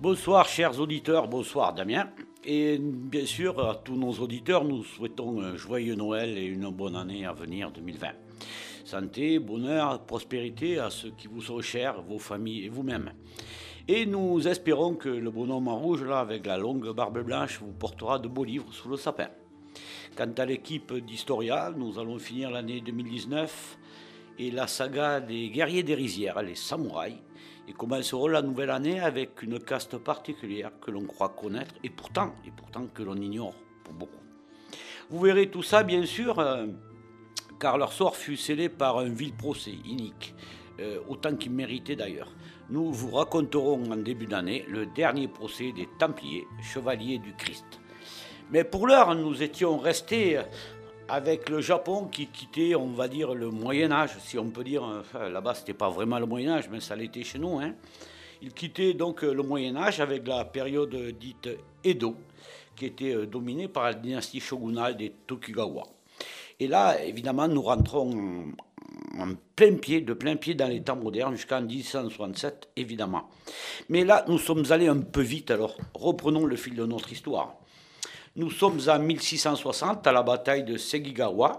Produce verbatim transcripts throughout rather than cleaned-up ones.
Bonsoir chers auditeurs, bonsoir Damien. Et bien sûr, à tous nos auditeurs, nous souhaitons un joyeux Noël et une bonne année à venir deux mille vingt. Santé, bonheur, prospérité à ceux qui vous sont chers, vos familles et vous-même. Et nous espérons que le bonhomme en rouge, là, avec la longue barbe blanche, vous portera de beaux livres sous le sapin. Quant à l'équipe d'Historia, nous allons finir l'année deux mille dix-neuf et la saga des guerriers des rizières, les samouraïs, et commenceront la nouvelle année avec une caste particulière que l'on croit connaître et pourtant, et pourtant que l'on ignore pour beaucoup. Vous verrez tout ça, bien sûr, euh, car leur sort fut scellé par un vil procès inique, euh, autant qu'ils méritaient d'ailleurs. Nous vous raconterons en début d'année le dernier procès des Templiers, chevaliers du Christ. Mais pour l'heure, nous étions restés avec le Japon qui quittait, on va dire, le Moyen-Âge, si on peut dire. Enfin, là-bas, ce n'était pas vraiment le Moyen-Âge, mais ça l'était chez nous. Hein. Il quittait donc le Moyen-Âge avec la période dite Edo, qui était dominée par la dynastie shogunale des Tokugawa. Et là, évidemment, nous rentrons en plein pied, de plein pied dans les temps modernes, jusqu'en dix-huit cent soixante-sept, évidemment. Mais là, nous sommes allés un peu vite, alors reprenons le fil de notre histoire. Nous sommes en mille six cent soixante, à la bataille de Segigawa.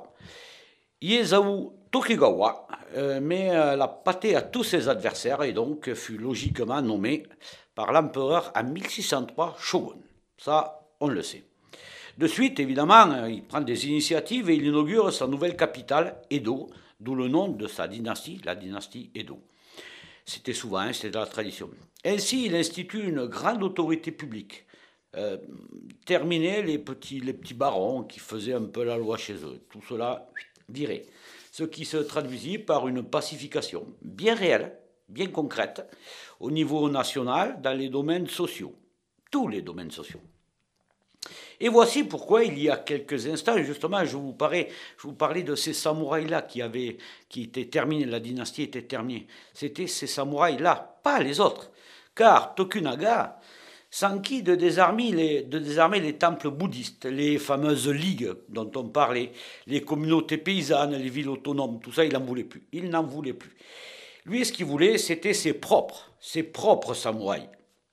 Ieyasu Tokugawa euh, met euh, la pâtée à tous ses adversaires et donc fut logiquement nommé par l'empereur en mille six cent trois shogun. Ça, on le sait. De suite, évidemment, il prend des initiatives et il inaugure sa nouvelle capitale, Edo, d'où le nom de sa dynastie, la dynastie Edo. C'était souvent, hein, c'était de la tradition. Ainsi, il institue une grande autorité publique. Euh, terminer les petits, les petits barons qui faisaient un peu la loi chez eux. Tout cela viré. Ce qui se traduisit par une pacification bien réelle, bien concrète, au niveau national, dans les domaines sociaux. Tous les domaines sociaux. Et voici pourquoi, il y a quelques instants, justement, je vous parlais, je vous parlais de ces samouraïs-là qui, avaient, qui étaient terminés, la dynastie était terminée. C'était ces samouraïs-là, pas les autres. Car Tokunaga, sans qui de désarmer, les, de désarmer les temples bouddhistes, les fameuses ligues dont on parlait, les communautés paysannes, les villes autonomes, tout ça, il n'en voulait plus. Il n'en voulait plus. Lui, ce qu'il voulait, c'était ses propres, ses propres samouraïs.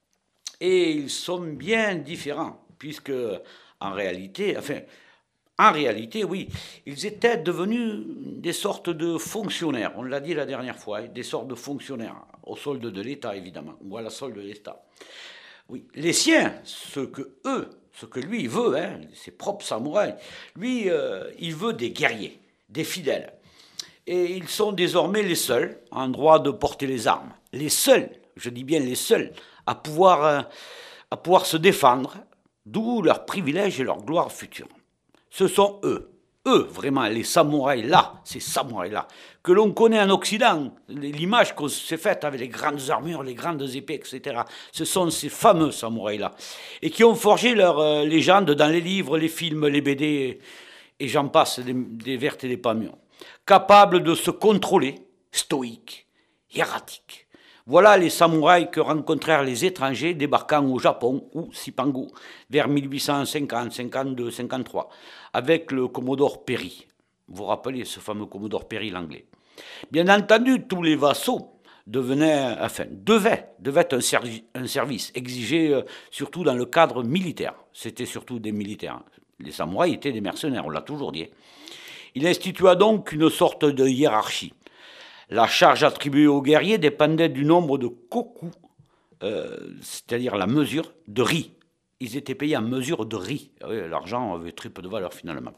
Et ils sont bien différents, puisque en réalité, enfin, en réalité, oui, ils étaient devenus des sortes de fonctionnaires. On l'a dit la dernière fois, des sortes de fonctionnaires, au solde de l'État, évidemment, ou à la solde de l'État. Oui, les siens, ce que eux, ce que lui veut, hein, ses propres samouraïs, lui, euh, il veut des guerriers, des fidèles. Et ils sont désormais les seuls en droit de porter les armes. Les seuls, je dis bien les seuls, à pouvoir, euh, à pouvoir se défendre, d'où leurs privilèges et leur gloire future. Ce sont eux. Eux, vraiment, les samouraïs-là, ces samouraïs-là, que l'on connaît en Occident, l'image qu'on s'est faite avec les grandes armures, les grandes épées, et cetera, ce sont ces fameux samouraïs-là, et qui ont forgé leur euh, légende dans les livres, les films, les B D, et, et j'en passe, des, des vertes et des pas mûres. Capables de se contrôler, stoïques, hiératiques. Voilà les samouraïs que rencontrèrent les étrangers débarquant au Japon, ou Cipangu, vers mille huit cent cinquante, cinquante-deux, cinquante-trois, avec le commodore Perry. Vous vous rappelez ce fameux commodore Perry, l'anglais. Bien entendu, tous les vassaux devenaient, enfin, devaient, devaient être un, servi, un service exigé euh, surtout dans le cadre militaire. C'était surtout des militaires. Les samouraïs étaient des mercenaires, on l'a toujours dit. Il institua donc une sorte de hiérarchie. La charge attribuée aux guerriers dépendait du nombre de koku, euh, c'est-à-dire la mesure de riz. Ils étaient payés en mesure de riz. Oui, l'argent avait très peu de valeur finalement.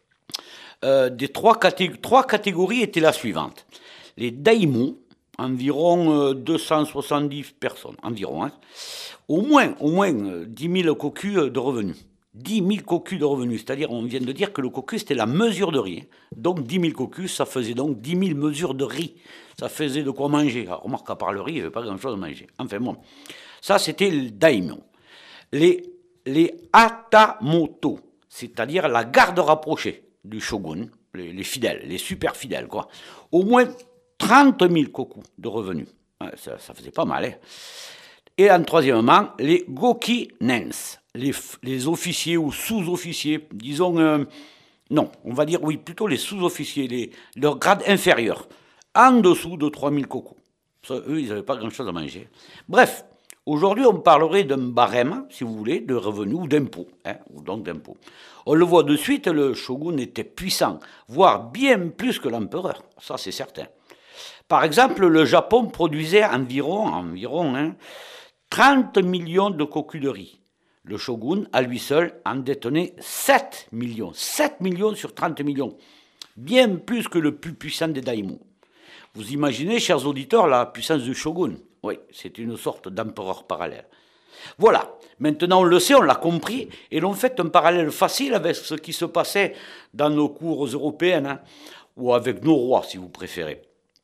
Euh, des trois, catég- trois catégories étaient la suivante. Les daimons, environ euh, deux cent soixante-dix personnes, environ. Hein, au moins, au moins euh, dix mille kokus de revenus. dix mille kokus de revenus, c'est-à-dire on vient de dire que le koku c'était la mesure de riz. Donc dix mille kokus, ça faisait donc dix mille mesures de riz. Ça faisait de quoi manger. Alors, remarque, à part le riz, il n'y avait pas grand-chose à manger. Enfin bon, ça c'était le daimon. Les, les hatamoto, c'est-à-dire la garde rapprochée du shogun, les, les fidèles, les super fidèles, quoi. Au moins trente mille kokus de revenus. Ça, ça faisait pas mal, hein. Et en troisièmement, les goki-nens, les, les officiers ou sous-officiers, disons, euh, non, on va dire, oui, plutôt les sous-officiers, les, leur grade inférieur, en dessous de trois mille kokus. Ça, eux, ils n'avaient pas grand-chose à manger. Bref, Aujourd'hui, on parlerait d'un barème, si vous voulez, de revenus ou d'impôts, hein, ou donc d'impôts. On le voit de suite, le shogun était puissant, voire bien plus que l'empereur, ça c'est certain. Par exemple, le Japon produisait environ, environ hein, trente millions de cocus de riz. Le shogun, à lui seul, en détenait sept millions. sept millions sur trente millions. Bien plus que le plus puissant des daimyo. Vous imaginez, chers auditeurs, la puissance du shogun. Oui, c'est une sorte d'empereur parallèle. Voilà, maintenant on le sait, on l'a compris, et l'on fait un parallèle facile avec ce qui se passait dans nos cours européennes, hein, ou avec nos rois, si vous préférez.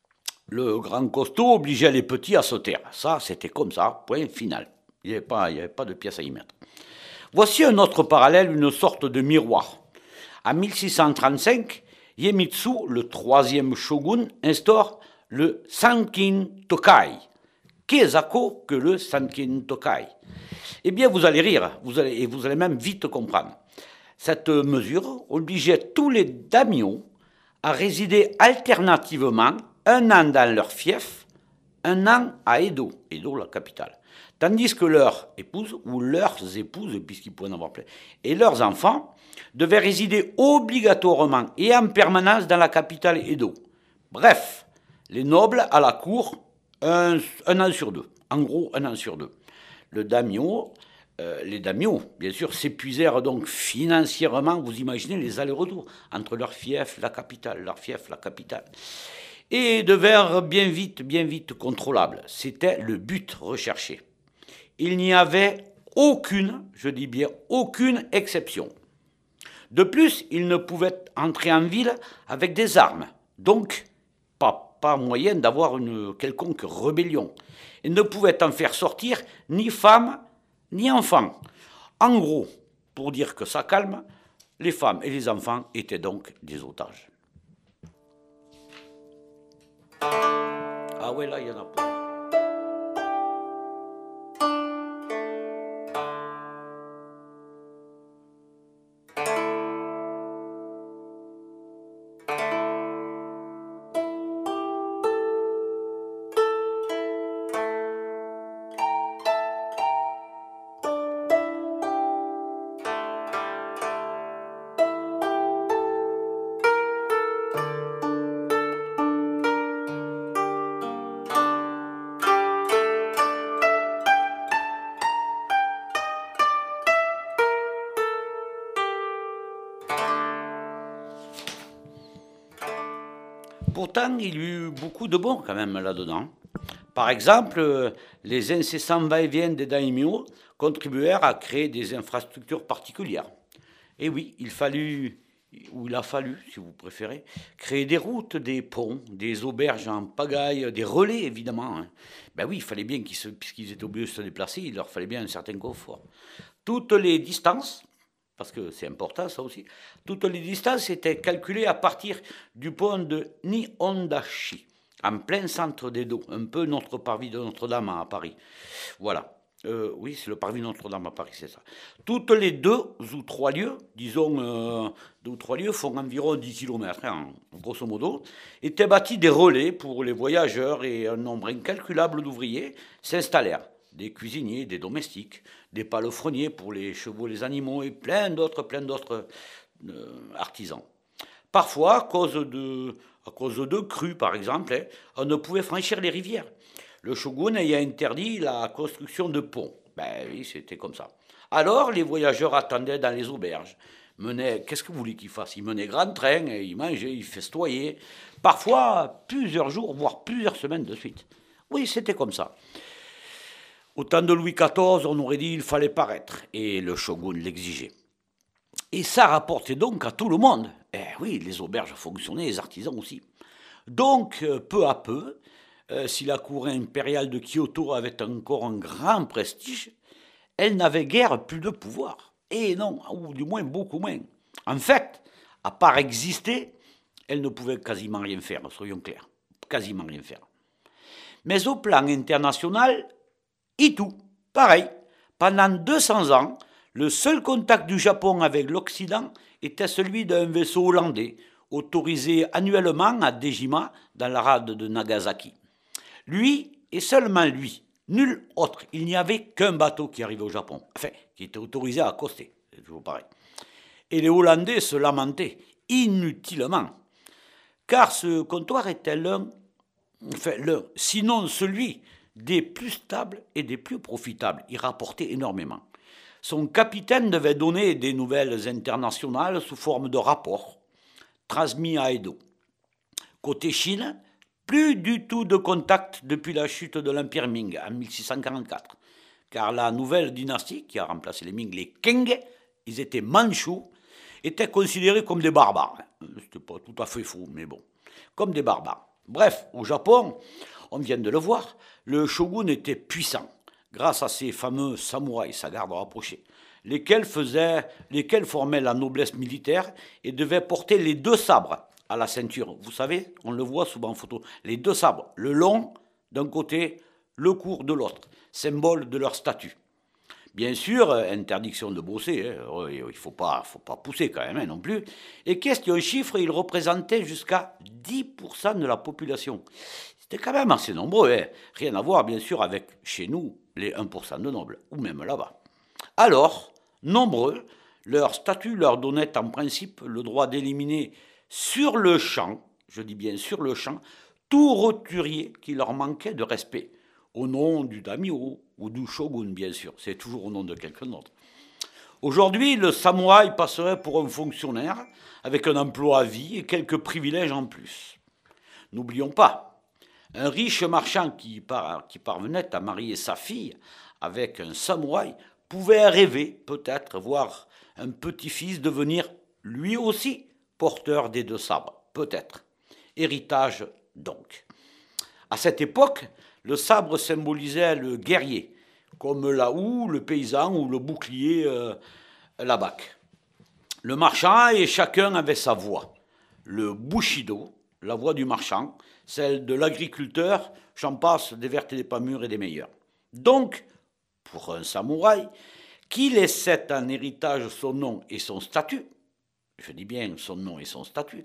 Le grand costaud obligeait les petits à se taire. Ça, c'était comme ça, point final. Il n'y avait pas, il n'y avait pas de pièce à y mettre. Voici un autre parallèle, une sorte de miroir. En mille six cent trente-cinq, Iemitsu, le troisième shogun, instaure le Sankin Tokai. Qu'est-ce que le Sankin Tokai? Eh bien, vous allez rire, vous allez, et vous allez même vite comprendre. Cette mesure obligeait tous les daimyos à résider alternativement un an dans leur fief, un an à Edo, Edo la capitale. Tandis que leurs épouses, ou leurs épouses, puisqu'ils pouvaient en avoir plein, et leurs enfants devaient résider obligatoirement et en permanence dans la capitale Edo. Bref, les nobles à la cour, un, un an sur deux. En gros, un an sur deux. Le daimyo, euh, les daimyos, bien sûr, s'épuisèrent donc financièrement, vous imaginez les allers-retours entre leur fief, la capitale, leur fief, la capitale, et devinrent bien vite, bien vite contrôlables. C'était le but recherché. Il n'y avait aucune, je dis bien aucune exception. De plus, ils ne pouvaient entrer en ville avec des armes, donc pas, pas moyen d'avoir une quelconque rébellion. Ils ne pouvaient en faire sortir ni femmes ni enfants. En gros, pour dire que ça calme, les femmes et les enfants étaient donc des otages. Ah ouais, là, il y en a pas. Pourtant, il y eut beaucoup de bons quand même là-dedans. Par exemple, les incessants va-et-vient des daimyos contribuèrent à créer des infrastructures particulières. Et oui, il fallut, ou il a fallu, si vous préférez, créer des routes, des ponts, des auberges en pagaille, des relais évidemment. Hein. Ben oui, il fallait bien qu'ils se, puisqu'ils étaient obligés de se déplacer, il leur fallait bien un certain confort. Toutes les distances, parce que c'est important ça aussi, toutes les distances étaient calculées à partir du pont de Nihondashi, en plein centre d'Edo, un peu notre parvis de Notre-Dame à Paris. Voilà. Euh, oui, c'est le parvis Notre-Dame à Paris, c'est ça. Toutes les deux ou trois lieues, disons euh, deux ou trois lieues, font environ dix kilomètres, hein, grosso modo, étaient bâtis des relais pour les voyageurs et un nombre incalculable d'ouvriers s'installèrent. Des cuisiniers, des domestiques, des palefreniers pour les chevaux, les animaux et plein d'autres, plein d'autres euh, artisans. Parfois, à cause de, à cause de crues, par exemple, hein, on ne pouvait franchir les rivières. Le shogun ayant interdit la construction de ponts. Ben oui, c'était comme ça. Alors, les voyageurs attendaient dans les auberges. Menaient, qu'est-ce que vous voulez qu'ils fassent? Ils menaient grand train, ils mangeaient, ils festoyaient. Parfois, plusieurs jours, voire plusieurs semaines de suite. Oui, c'était comme ça. Au temps de Louis quatorze, on aurait dit qu'il fallait paraître, et le shogun l'exigeait. Et ça rapportait donc à tout le monde. Eh oui, les auberges fonctionnaient, les artisans aussi. Donc, peu à peu, euh, si la cour impériale de Kyoto avait encore un grand prestige, elle n'avait guère plus de pouvoir. Et non, ou du moins beaucoup moins. En fait, à part exister, elle ne pouvait quasiment rien faire, soyons clairs. Quasiment rien faire. Mais au plan international, et tout, pareil. Pendant deux cents ans, le seul contact du Japon avec l'Occident était celui d'un vaisseau hollandais, autorisé annuellement à Dejima, dans la rade de Nagasaki. Lui, et seulement lui, Nul autre. Il n'y avait qu'un bateau qui arrivait au Japon, enfin, qui était autorisé à accoster, c'est toujours pareil. Et les Hollandais se lamentaient inutilement, car ce comptoir était l'un, enfin l'un, sinon celui des plus stables et des plus profitables. Il rapportait énormément. Son capitaine devait donner des nouvelles internationales sous forme de rapports, transmis à Edo. Côté Chine, plus du tout de contact depuis la chute de l'Empire Ming en mille six cent quarante-quatre, car la nouvelle dynastie qui a remplacé les Ming, les Qing, ils étaient mandchous, étaient considérés comme des barbares. C'était pas tout à fait faux, mais bon, comme des barbares. Bref, au Japon, on vient de le voir, le shogun était puissant, grâce à ses fameux samouraïs, sa garde rapprochée, lesquels, faisaient, lesquels formaient la noblesse militaire et devaient porter les deux sabres à la ceinture. Vous savez, on le voit souvent en photo, les deux sabres, le long d'un côté, le court de l'autre, symbole de leur statut. Bien sûr, interdiction de bosser, hein, il ne faut pas, faut pas pousser quand même hein, non plus. Et question chiffre, ils représentaient jusqu'à dix pour cent de la population. C'était quand même assez nombreux, hein. Rien à voir bien sûr avec chez nous, les un pour cent de nobles, ou même là-bas. Alors, nombreux, leur statut leur donnait en principe le droit d'éliminer sur le champ, je dis bien sur le champ, tout roturier qui leur manquait de respect, au nom du daimyo ou du shogun, bien sûr, c'est toujours au nom de quelqu'un d'autre. Aujourd'hui, le samouraï passerait pour un fonctionnaire avec un emploi à vie et quelques privilèges en plus. N'oublions pas, un riche marchand qui, par, qui parvenait à marier sa fille avec un samouraï pouvait rêver, peut-être, voir un petit-fils devenir lui aussi porteur des deux sabres, peut-être. Héritage, donc. À cette époque, le sabre symbolisait le guerrier, comme la houe, le paysan ou le bouclier, euh, la baque. Le marchand et chacun avait sa voix. Le bushido, la voix du marchand, celle de l'agriculteur, j'en passe des vertes et des pas mûres et des meilleures. Donc, pour un samouraï, qui laissait en héritage son nom et son statut, je dis bien son nom et son statut,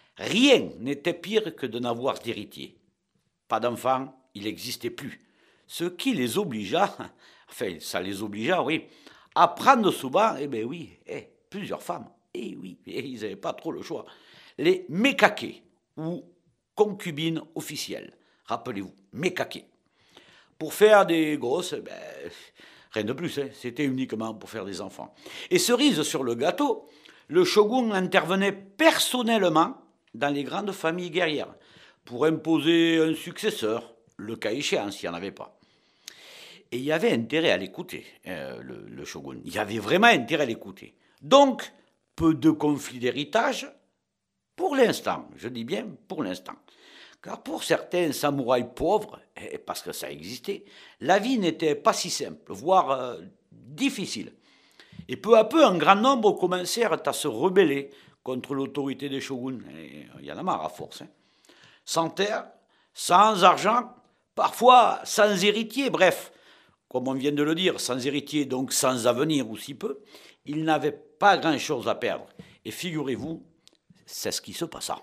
rien n'était pire que de n'avoir d'héritier. Pas d'enfants, il n'existait plus. Ce qui les obligea, enfin ça les obligea, oui, à prendre souvent, eh bien oui, eh, plusieurs femmes, eh oui, eh, ils n'avaient pas trop le choix. Les mekake, ou concubines officielles, rappelez-vous, mekake. Pour faire des gosses, eh ben, rien de plus, hein, c'était uniquement pour faire des enfants. Et cerise sur le gâteau, le shogun intervenait personnellement dans les grandes familles guerrières pour imposer un successeur, le cas échéant s'il n'y en avait pas. Et il y avait intérêt à l'écouter, euh, le, le shogun. Il y avait vraiment intérêt à l'écouter. Donc, peu de conflits d'héritage, pour l'instant, je dis bien pour l'instant. Car pour certains samouraïs pauvres, et parce que ça existait, la vie n'était pas si simple, voire euh, difficile. Et peu à peu, un grand nombre commencèrent à se rebeller contre l'autorité des shoguns. Et il y en a marre à force. Hein. Sans terre, sans argent, parfois sans héritier, bref, comme on vient de le dire, sans héritier, donc sans avenir ou si peu, ils n'avaient pas grand-chose à perdre. Et figurez-vous, c'est ce qui se passa.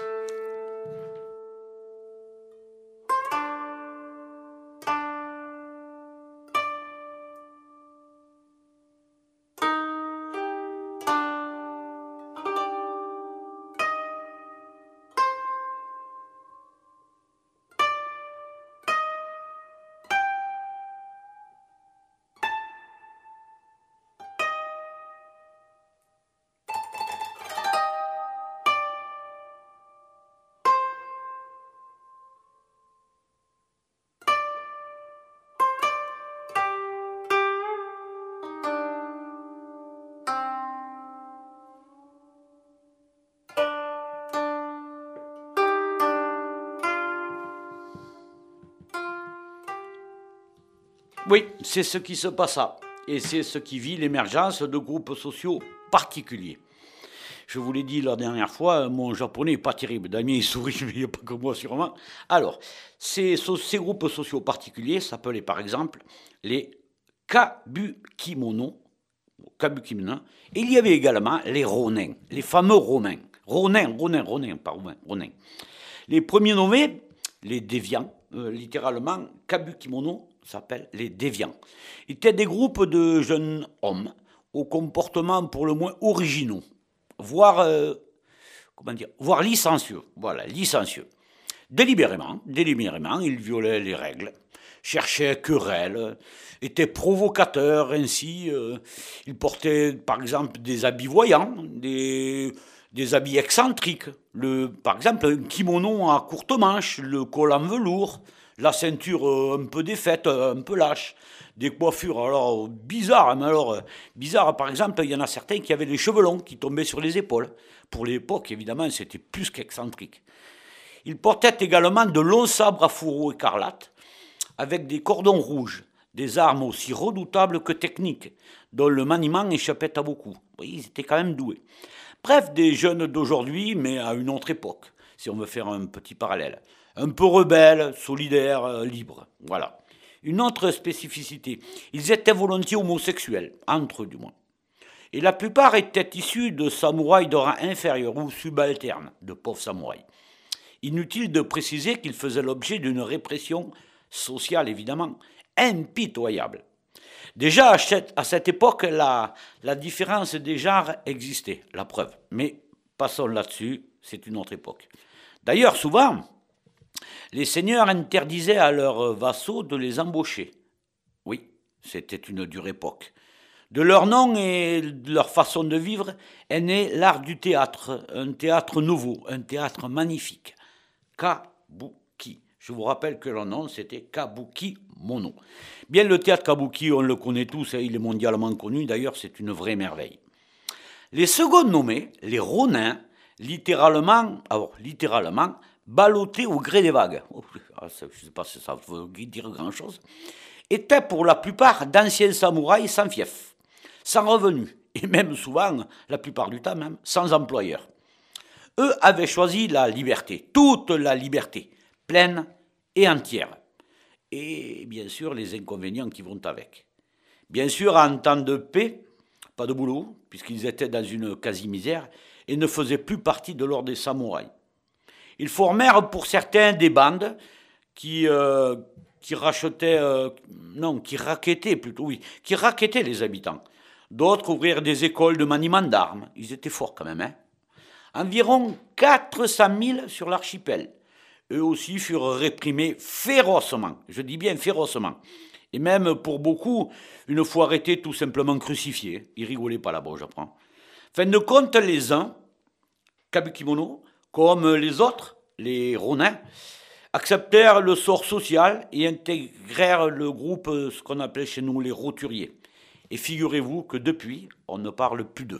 Oui, c'est ce qui se passa, et c'est ce qui vit l'émergence de groupes sociaux particuliers. Je vous l'ai dit la dernière fois, mon japonais n'est pas terrible. Damien, il sourit, mais il n'y a pas que moi sûrement. Alors, ces, ces groupes sociaux particuliers s'appelaient par exemple les kabukimono, kabukimono, et il y avait également les ronins, les fameux ronins. Ronins, ronins, ronins, pardon, ronins. Les premiers nommés, les déviants, euh, littéralement, kabukimono, s'appelle les déviants. Ils étaient des groupes de jeunes hommes au comportement pour le moins originaux, voire, euh, comment dire, voire licencieux. Voilà, licencieux. Délibérément, délibérément, ils violaient les règles, cherchaient querelle, étaient provocateurs ainsi. Euh, ils portaient par exemple des habits voyants, des, des habits excentriques. Le, par exemple, un kimono à courte manche, le col en velours, la ceinture euh, un peu défaite, un peu lâche. Des coiffures alors bizarres, mais alors bizarres, par exemple, il y en a certains qui avaient les cheveux longs qui tombaient sur les épaules. Pour l'époque, évidemment, c'était plus qu'excentrique. Ils portaient également de longs sabres à fourreau écarlate, avec des cordons rouges, des armes aussi redoutables que techniques, dont le maniement échappait à beaucoup. Oui, ils étaient quand même doués. Bref, des jeunes d'aujourd'hui, mais à une autre époque, si on veut faire un petit parallèle. Un peu rebelles, solidaires, libres, voilà. Une autre spécificité, ils étaient volontiers homosexuels, entre eux du moins. Et la plupart étaient issus de samouraïs de rang inférieur ou subalterne, de pauvres samouraïs. Inutile de préciser qu'ils faisaient l'objet d'une répression sociale, évidemment, impitoyable. Déjà, à cette époque, la, la différence des genres existait, la preuve. Mais passons là-dessus, c'est une autre époque. D'ailleurs, souvent, les seigneurs interdisaient à leurs vassaux de les embaucher. Oui, c'était une dure époque. De leur nom et de leur façon de vivre est né l'art du théâtre, un théâtre nouveau, un théâtre magnifique. Kabuki. Je vous rappelle que leur nom, c'était Kabuki Mono. Bien, le théâtre Kabuki, on le connaît tous, il est mondialement connu, d'ailleurs, c'est une vraie merveille. Les seconds nommés, les Ronins, littéralement, alors, littéralement, ballottés au gré des vagues, je ne sais pas si ça veut dire grand-chose, étaient pour la plupart d'anciens samouraïs sans fief, sans revenus, et même souvent, la plupart du temps même, sans employeur. Eux avaient choisi la liberté, toute la liberté, pleine et entière. Et bien sûr, les inconvénients qui vont avec. Bien sûr, en temps de paix, pas de boulot, puisqu'ils étaient dans une quasi-misère, et ne faisaient plus partie de l'ordre des samouraïs. Ils formèrent pour certains des bandes qui, euh, qui rachetaient, euh, non, qui raquettaient plutôt, oui, qui raquettaient les habitants. D'autres ouvrirent des écoles de maniement d'armes. Ils étaient forts quand même, hein. Environ quatre cent mille sur l'archipel. Eux aussi furent réprimés férocement, je dis bien férocement. Et même pour beaucoup, une fois arrêtés, tout simplement crucifiés. Ils rigolaient pas là-bas, j'apprends. Fin de compte, les uns, Kabukimono, comme les autres, les Ronins, acceptèrent le sort social et intégrèrent le groupe, ce qu'on appelait chez nous les roturiers. Et figurez-vous que depuis, on ne parle plus d'eux.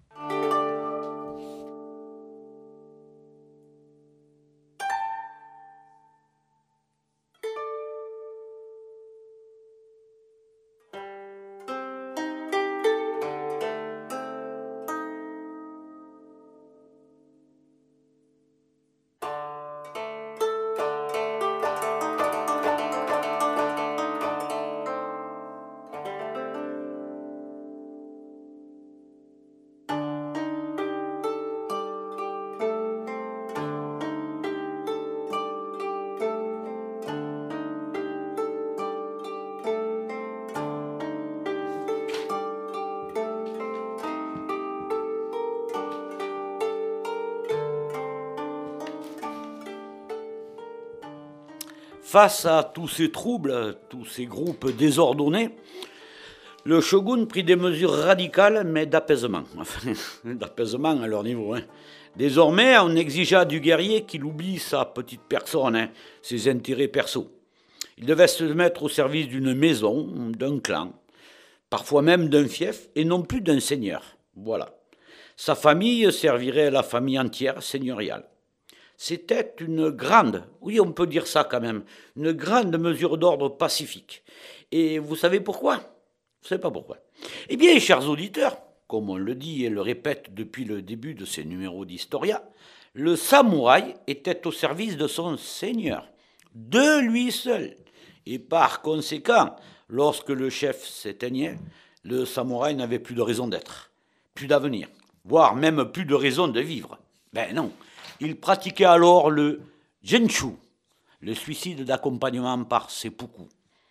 Face à tous ces troubles, tous ces groupes désordonnés, le shogun prit des mesures radicales, mais d'apaisement. Enfin, d'apaisement à leur niveau. Hein. Désormais, on exigea du guerrier qu'il oublie sa petite personne, hein, ses intérêts perso. Il devait se mettre au service d'une maison, d'un clan, parfois même d'un fief, et non plus d'un seigneur. Voilà. Sa famille servirait la famille entière seigneuriale. C'était une grande, oui on peut dire ça quand même, une grande mesure d'ordre pacifique. Et vous savez pourquoi? Vous ne savez pas pourquoi? Eh bien, chers auditeurs, comme on le dit et le répète depuis le début de ces numéros d'Historia, le samouraï était au service de son seigneur, de lui seul. Et par conséquent, lorsque le chef s'éteignait, le samouraï n'avait plus de raison d'être, plus d'avenir, voire même plus de raison de vivre. Ben non. Il pratiquait alors le genshu, le suicide d'accompagnement par seppuku.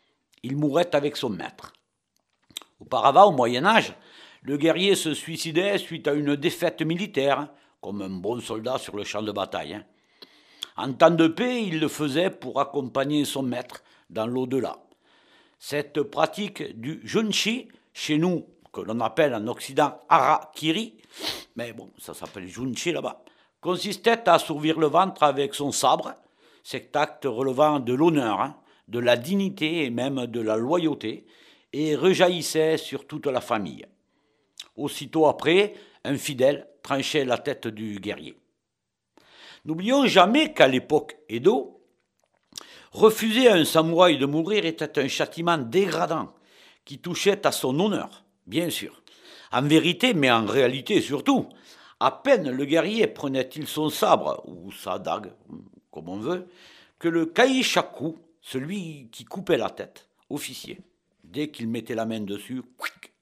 il mourrait avec son maître. Auparavant, au Moyen-Âge, le guerrier se suicidait suite à une défaite militaire, comme un bon soldat sur le champ de bataille. En temps de paix, il le faisait pour accompagner son maître dans l'au-delà. Cette pratique du junshi, chez nous, que l'on appelle en Occident harakiri, mais bon, ça s'appelle junshi là-bas, consistait à assouvir le ventre avec son sabre, cet acte relevant de l'honneur, hein, de la dignité et même de la loyauté, et rejaillissait sur toute la famille. Aussitôt après, un fidèle tranchait la tête du guerrier. N'oublions jamais qu'à l'époque Edo, refuser à un samouraï de mourir était un châtiment dégradant qui touchait à son honneur, bien sûr. En vérité, mais en réalité surtout, à peine le guerrier prenait-il son sabre, ou sa dague, comme on veut, que le kaishaku, celui qui coupait la tête, officier, dès qu'il mettait la main dessus, quick.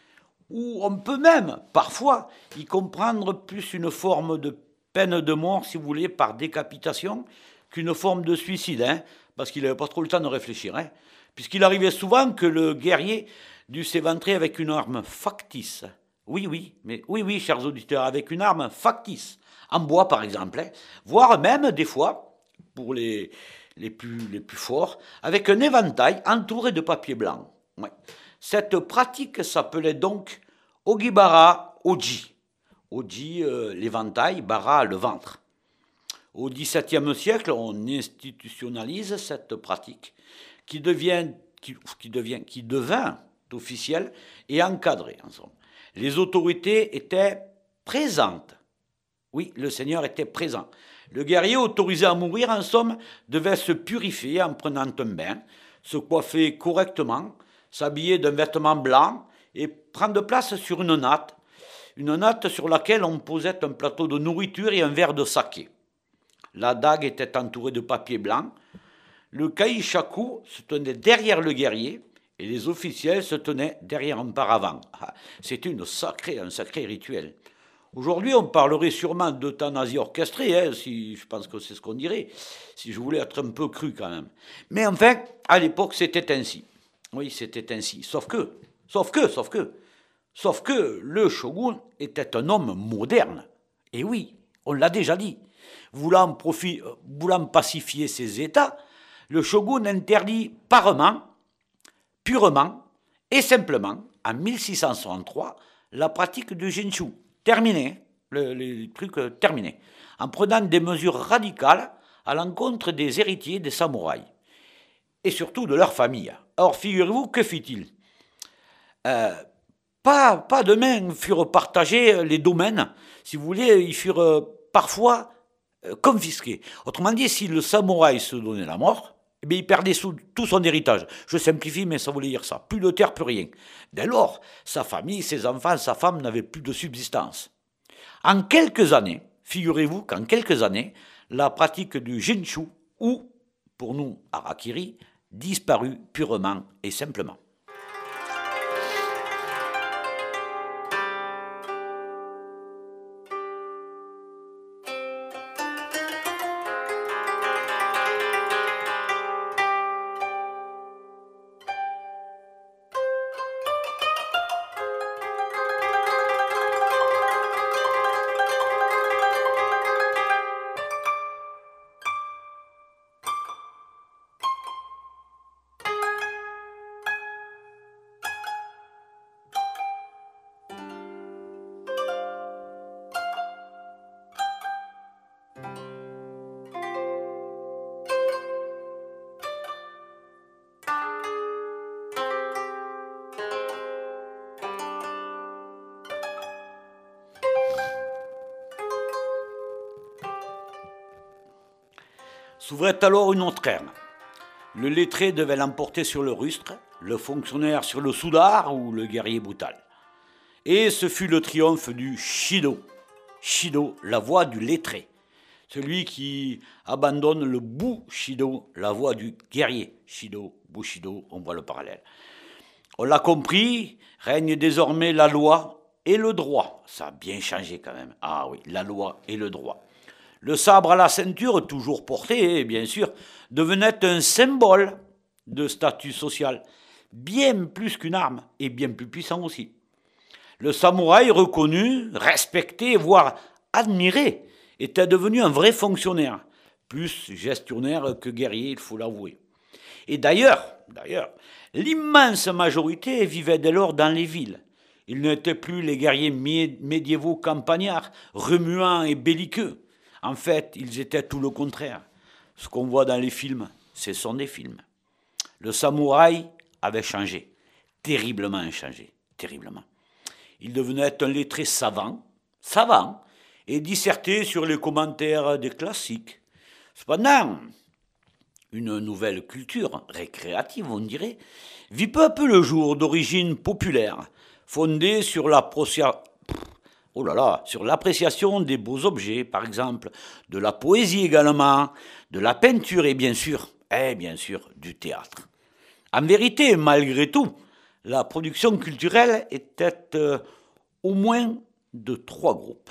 Ou on peut même, parfois, y comprendre plus une forme de peine de mort, si vous voulez, par décapitation, qu'une forme de suicide, hein, parce qu'il n'avait pas trop le temps de réfléchir, hein, puisqu'il arrivait souvent que le guerrier dût s'éventrer avec une arme factice. Oui, oui, mais oui, oui, chers auditeurs, avec une arme factice, en bois par exemple, hein, voire même des fois, pour les, les, plus, les plus forts, avec un éventail entouré de papier blanc. Ouais. Cette pratique s'appelait donc Ogibara Oji. Oji, euh, l'éventail, bara, le ventre. Au dix-septième siècle, on institutionnalise cette pratique qui devient, qui, qui devient, qui devint officielle et encadrée, en somme. Les autorités étaient présentes. Oui, le Seigneur était présent. Le guerrier autorisé à mourir, en somme, devait se purifier en prenant un bain, se coiffer correctement, s'habiller d'un vêtement blanc et prendre place sur une natte, une natte sur laquelle on posait un plateau de nourriture et un verre de saké. La dague était entourée de papier blanc. Le kaishaku se tenait derrière le guerrier et les officiels se tenaient derrière un paravent. C'était une sacrée, un sacré rituel. Aujourd'hui, on parlerait sûrement d'euthanasie orchestrée, hein, si, je pense que c'est ce qu'on dirait, si je voulais être un peu cru quand même. Mais enfin, à l'époque, c'était ainsi. Oui, c'était ainsi. Sauf que, sauf que, sauf que, sauf que le shogun était un homme moderne. Et oui, on l'a déjà dit. Voulant, profi, voulant pacifier ses États, le shogun interdit parement, purement et simplement, en mille six cent soixante-trois, la pratique du jinshu. Terminé, le, le truc euh, terminé, en prenant des mesures radicales à l'encontre des héritiers des samouraïs, et surtout de leur famille. Or, figurez-vous, que fit-il euh, pas, pas de main furent partagés les domaines, si vous voulez, ils furent euh, parfois euh, confisqués. Autrement dit, si le samouraï se donnait la mort, eh bien, il perdait sous, tout son héritage. Je simplifie, mais ça voulait dire ça. Plus de terre, plus rien. Dès lors, sa famille, ses enfants, sa femme n'avaient plus de subsistance. En quelques années, figurez-vous qu'en quelques années, la pratique du jinshu, ou, pour nous, harakiri, disparut purement et simplement. S'ouvrait alors une autre ère. Le lettré devait l'emporter sur le rustre, le fonctionnaire sur le soudard ou le guerrier brutal. Et ce fut le triomphe du Shido. Shido, la voix du lettré. Celui qui abandonne le Bushido, la voix du guerrier. Shido, Bushido, on voit le parallèle. On l'a compris, règne désormais la loi et le droit. Ça a bien changé quand même. Ah oui, la loi et le droit. Le sabre à la ceinture, toujours porté, bien sûr, devenait un symbole de statut social, bien plus qu'une arme et bien plus puissant aussi. Le samouraï reconnu, respecté, voire admiré, était devenu un vrai fonctionnaire, plus gestionnaire que guerrier, il faut l'avouer. Et d'ailleurs, d'ailleurs, l'immense majorité vivait dès lors dans les villes. Ils n'étaient plus les guerriers médiévaux campagnards, remuants et belliqueux. En fait, ils étaient tout le contraire. Ce qu'on voit dans les films, ce sont des films. Le samouraï avait changé, terriblement changé, terriblement. Il devenait un lettré savant, savant, et dissertait sur les commentaires des classiques. Cependant, une nouvelle culture, récréative on dirait, vit peu à peu le jour, d'origine populaire, fondée sur l'appréciation oh là là, sur l'appréciation des beaux objets, par exemple, de la poésie également, de la peinture et bien sûr, et bien sûr, du théâtre. En vérité, malgré tout, la production culturelle était euh, au moins de trois groupes.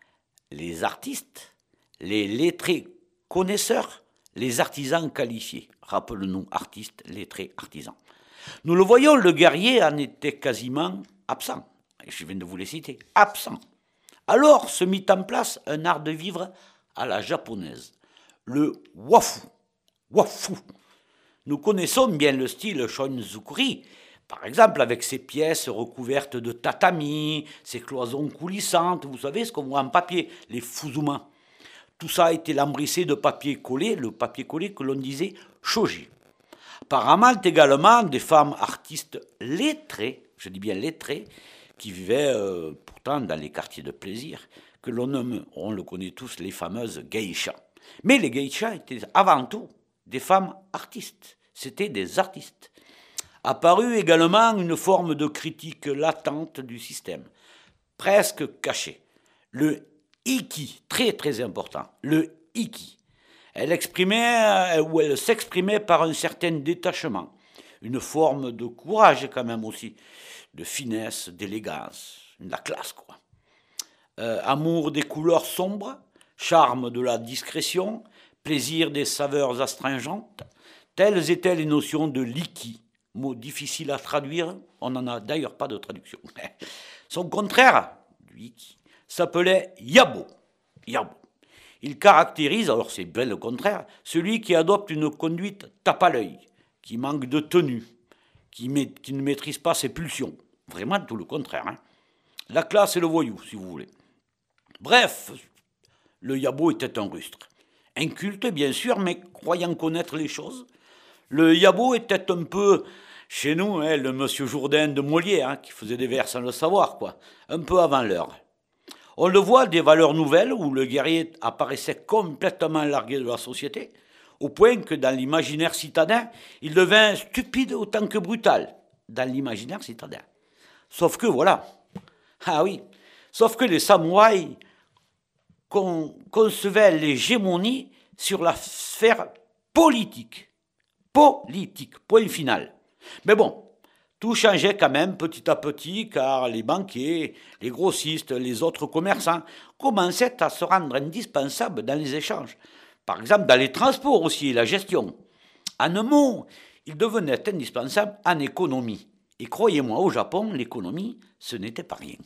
Les artistes, les lettrés connaisseurs, les artisans qualifiés. Rappelons-nous, artistes, lettrés, artisans. Nous le voyons, le guerrier en était quasiment absent. Je viens de vous les citer, absent. Alors se mit en place un art de vivre à la japonaise, le wafu. Wafu. Nous connaissons bien le style shonzukuri, par exemple avec ses pièces recouvertes de tatami, ses cloisons coulissantes, vous savez ce qu'on voit en papier, les fuzuma. Tout ça a été lambrissé de papier collé, le papier collé que l'on disait shoji. Apparemment également des femmes artistes lettrées, je dis bien lettrées, qui vivaient euh, pourtant dans les quartiers de plaisir, que l'on nomme, on le connaît tous, les fameuses geishas. Mais les geishas étaient avant tout des femmes artistes, c'était des artistes. Apparut également une forme de critique latente du système, presque cachée. Le iki, très très important, le iki. Elle exprimait, ou elle s'exprimait par un certain détachement, une forme de courage quand même aussi, de finesse, d'élégance, de la classe quoi. Euh, amour des couleurs sombres, charme de la discrétion, plaisir des saveurs astringentes, telles étaient les notions de l'iki, mot difficile à traduire, on n'en a d'ailleurs pas de traduction. Son contraire, du iki, s'appelait yabo. Yabo. Il caractérise, alors c'est bien le contraire, celui qui adopte une conduite tape à l'œil, qui manque de tenue, qui, met, qui ne maîtrise pas ses pulsions. Vraiment tout le contraire. Hein. La classe et le voyou, si vous voulez. Bref, le yabo était un rustre. Inculte, bien sûr, mais croyant connaître les choses. Le yabo était un peu, chez nous, hein, le monsieur Jourdain de Molière, hein, qui faisait des vers sans le savoir, quoi, un peu avant l'heure. On le voit des valeurs nouvelles où le guerrier apparaissait complètement largué de la société, au point que dans l'imaginaire citadin, il devint stupide autant que brutal, dans l'imaginaire citadin. Sauf que, voilà, ah oui, sauf que les samouraïs con, concevaient l'hégémonie sur la sphère politique. Politique, point final. Mais bon, tout changeait quand même petit à petit car les banquiers, les grossistes, les autres commerçants commençaient à se rendre indispensables dans les échanges. Par exemple, dans les transports aussi, la gestion. En un mot, ils devenaient indispensables en économie. Et croyez-moi, au Japon, l'économie, ce n'était pas rien.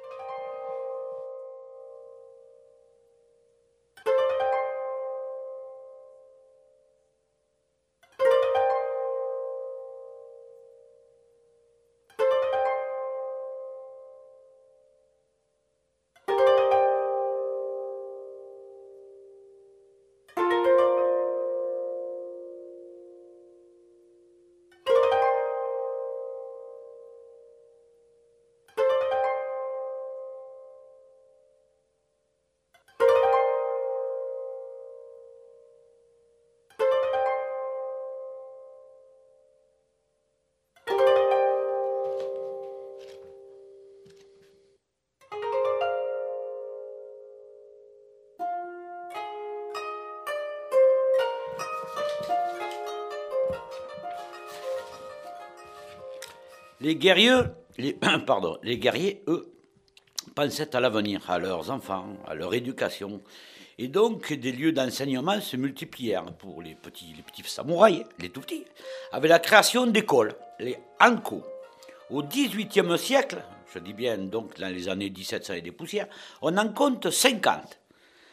Les guerriers, les, pardon, les guerriers, eux, pensaient à l'avenir, à leurs enfants, à leur éducation, Et donc, des lieux d'enseignement se multiplièrent pour les petits, les petits samouraïs, les tout petits, avec la création d'écoles, les Hanko. Au dix-huitième siècle, je dis bien donc dans les années dix-sept cents et des poussières, on en compte cinquante.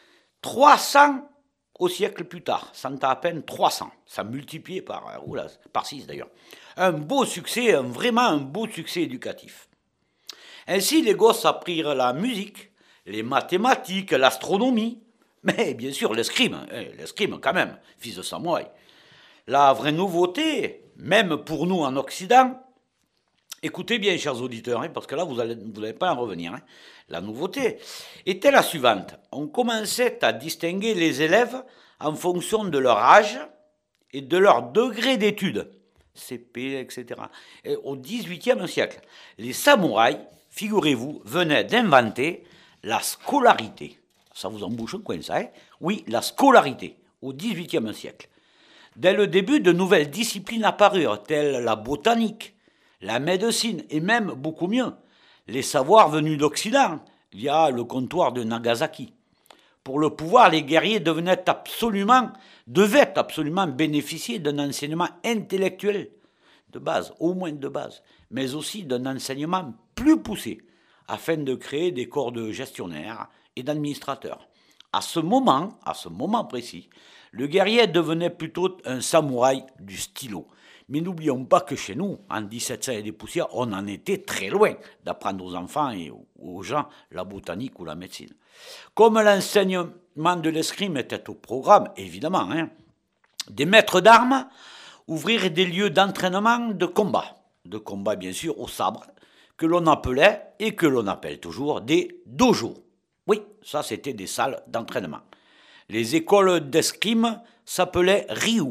trois cents au siècle plus tard, ça en a à peine trois cents. Ça multiplié par, oula, par six d'ailleurs. Un beau succès, un, vraiment un beau succès éducatif. Ainsi, les gosses apprirent la musique, les mathématiques, l'astronomie, mais bien sûr l'escrime, eh, l'escrime quand même, fils de samouraï. La vraie nouveauté, même pour nous en Occident, écoutez bien, chers auditeurs, hein, parce que là, vous n'allez vous pas en revenir. Hein. La nouveauté était la suivante. On commençait à distinguer les élèves en fonction de leur âge et de leur degré d'études, C P, et cetera. Et au dix-huitième siècle, les samouraïs, figurez-vous, venaient d'inventer la scolarité. Ça vous embouche un coin, ça, hein? Oui, la scolarité, au dix-huitième siècle. Dès le début, de nouvelles disciplines apparurent, telles la botanique, la médecine et même, beaucoup mieux, les savoirs venus d'Occident, via le comptoir de Nagasaki. Pour le pouvoir, les guerriers devenaient absolument, devaient absolument bénéficier d'un enseignement intellectuel de base, au moins de base, mais aussi d'un enseignement plus poussé, afin de créer des corps de gestionnaires et d'administrateurs. À ce moment, à ce moment précis, le guerrier devenait plutôt un samouraï du stylo. Mais n'oublions pas que chez nous, en dix-sept cents et des poussières, on en était très loin d'apprendre aux enfants et aux gens la botanique ou la médecine. Comme l'enseignement de l'escrime était au programme, évidemment, hein, des maîtres d'armes ouvrirent des lieux d'entraînement de combat, de combat bien sûr au sabre, que l'on appelait et que l'on appelle toujours des dojos. Oui, ça c'était des salles d'entraînement. Les écoles d'escrime s'appelaient ryu.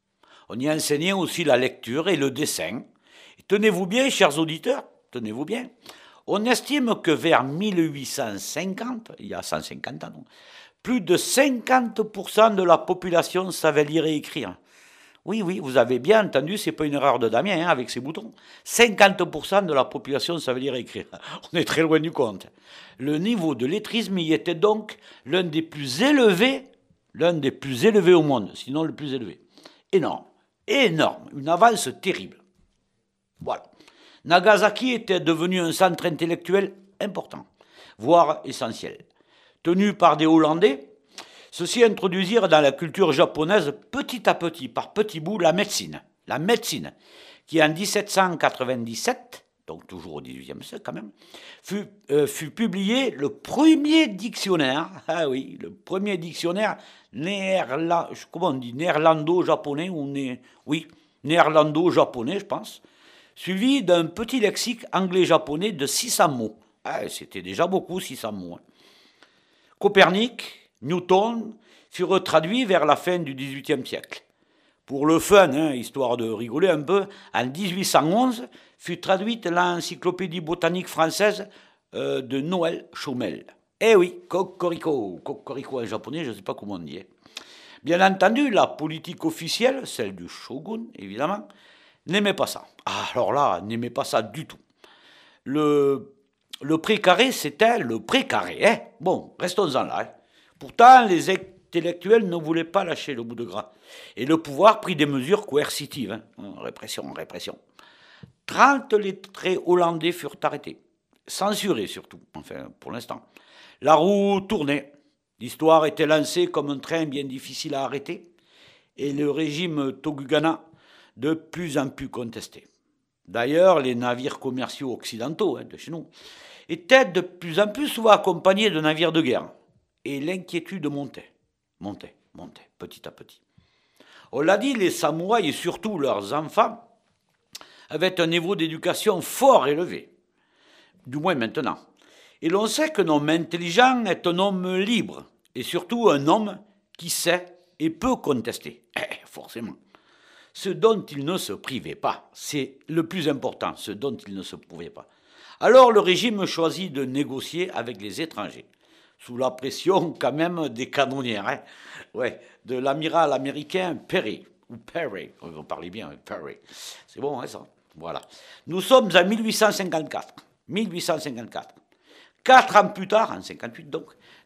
On y enseignait aussi la lecture et le dessin. Et tenez-vous bien, chers auditeurs, tenez-vous bien, on estime que vers mille huit cent cinquante, il y a cent cinquante ans, plus de cinquante pour cent de la population savait lire et écrire. Oui, oui, vous avez bien entendu, c'est pas une erreur de Damien hein, avec ses boutons. cinquante pour cent de la population savait lire et écrire. On est très loin du compte. Le niveau de lettrisme y était donc l'un des plus élevés, l'un des plus élevés au monde, sinon le plus élevé. Énorme, énorme, une avance terrible. Voilà. Nagasaki était devenu un centre intellectuel important, voire essentiel. Tenu par des Hollandais, ceux-ci introduisirent dans la culture japonaise petit à petit, par petits bouts, la médecine. La médecine, qui en dix-sept cent quatre-vingt-dix-sept, donc toujours au dix-huitième siècle quand même, fut, euh, fut publié le premier dictionnaire, ah oui, le premier dictionnaire néerla, comment on dit, néerlando-japonais, ou né, oui, néerlando-japonais, je pense, suivi d'un petit lexique anglais-japonais de six cents mots. Ah, c'était déjà beaucoup, six cents mots. Hein. Copernic, Newton furent traduits vers la fin du dix-huitième siècle. Pour le fun, hein, histoire de rigoler un peu, en dix-huit cent onze fut traduite l'encyclopédie botanique française euh, de Noël Chaumel. Eh oui, cocorico, cocorico en japonais, je ne sais pas comment on dit. Bien entendu, la politique officielle, celle du shogun, évidemment, n'aimait pas ça. Ah, alors là, n'aimait pas ça du tout. Le, le précaré, c'était le précaré. Hein. Bon, restons-en là. Hein. Pourtant, les intellectuels ne voulaient pas lâcher le bout de gras. Et le pouvoir prit des mesures coercitives. Hein. Répression, répression. trente lettrés hollandais furent arrêtés. Censurés surtout, enfin, pour l'instant. La roue tournait. L'histoire était lancée comme un train bien difficile à arrêter. Et le régime Tokugawa de plus en plus contesté. D'ailleurs, les navires commerciaux occidentaux, hein, de chez nous, étaient de plus en plus souvent accompagnés de navires de guerre. Et l'inquiétude montait, montait, montait, petit à petit. On l'a dit, les samouraïs et surtout leurs enfants avaient un niveau d'éducation fort élevé, du moins maintenant. Et l'on sait qu'un homme intelligent est un homme libre, et surtout un homme qui sait et peut contester, eh, forcément. Ce dont il ne se privait pas, c'est le plus important, ce dont il ne se privait pas. Alors le régime choisit de négocier avec les étrangers, sous la pression quand même des canonnières, hein, ouais, de l'amiral américain Perry, ou Perry, vous parlez bien, Perry, c'est bon hein, ça, voilà. Nous sommes en mille huit cent cinquante-quatre, mille huit cent cinquante-quatre. Quatre ans plus tard, en cinquante-huit donc,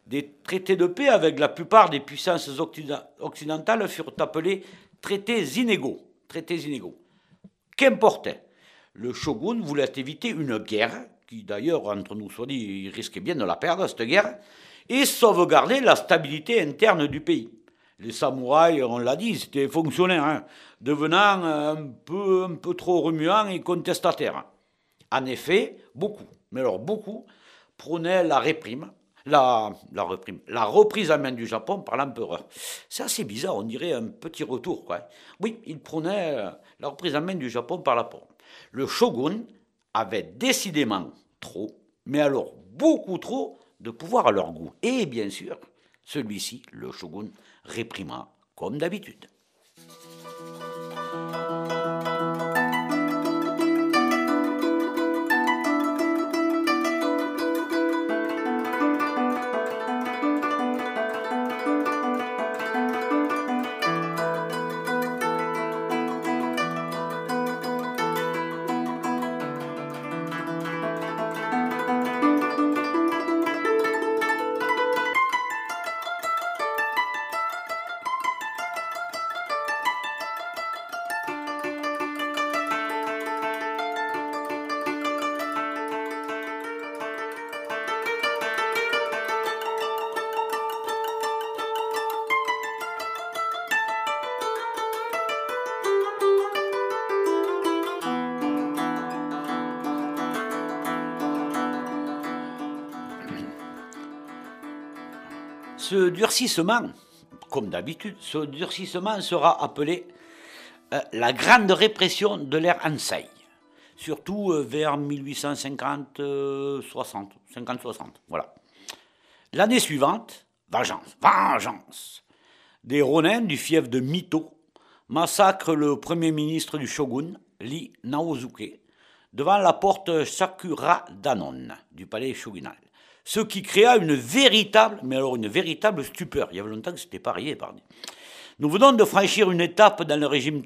Des traités de paix avec la plupart des puissances occidentales furent appelés traités inégaux. Traités inégaux. Qu'importait? Le shogun voulait éviter une guerre, qui d'ailleurs, entre nous soit dit, il risquait bien de la perdre, cette guerre, et sauvegarder la stabilité interne du pays. Les samouraïs, on l'a dit, c'était fonctionnaires, hein, devenant un peu, un peu trop remuants et contestataires. En effet, beaucoup, mais alors beaucoup, prônaient la réprime, la, la, réprime, la reprise en main du Japon par l'empereur. C'est assez bizarre, on dirait un petit retour, quoi. Oui, ils prônaient la reprise en main du Japon par l'empereur. Le shogun avait décidément trop, mais alors beaucoup trop, de pouvoir à leur goût. Et bien sûr, celui-ci, le shogun, réprima comme d'habitude. Ce durcissement, comme d'habitude, ce durcissement sera appelé euh, la grande répression de l'ère Ansei, surtout euh, vers mille huit cent cinquante soixante, cinquante soixante, voilà. L'année suivante, vengeance, vengeance. Des Ronin du fief de Mito massacrent le premier ministre du shogun, Lie Naosuke, devant la porte Sakura Danon du palais shogunal. Ce qui créa une véritable, mais alors une véritable stupeur. Il y avait longtemps que ce n'était pas arrivé, pardon. Nous venons de franchir une étape dans le régime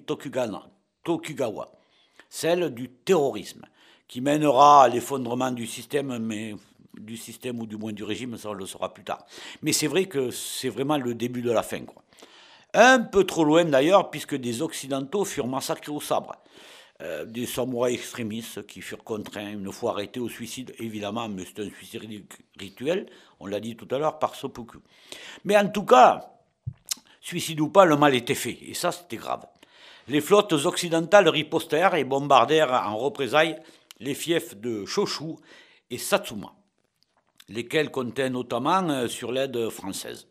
Tokugawa, celle du terrorisme, qui mènera à l'effondrement du système, mais du système ou du moins du régime, ça on le saura plus tard. Mais c'est vrai que c'est vraiment le début de la fin, quoi. Un peu trop loin d'ailleurs, puisque des Occidentaux furent massacrés au sabre. Euh, des samouraïs extrémistes qui furent contraints, une fois arrêtés, au suicide, évidemment, mais c'est un suicide rituel, on l'a dit tout à l'heure, par Seppuku. Mais en tout cas, suicide ou pas, le mal était fait, et ça, c'était grave. Les flottes occidentales ripostèrent et bombardèrent en représailles les fiefs de Choshu et Satsuma, lesquels comptaient notamment sur l'aide française.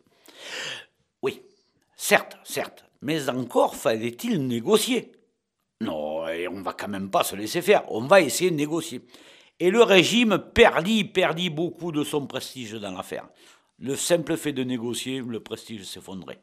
Oui, certes, certes, mais encore fallait-il négocier. Non, on va quand même pas se laisser faire, on va essayer de négocier. Et le régime perdit, perdit beaucoup de son prestige dans l'affaire. Le simple fait de négocier, le prestige s'effondrait.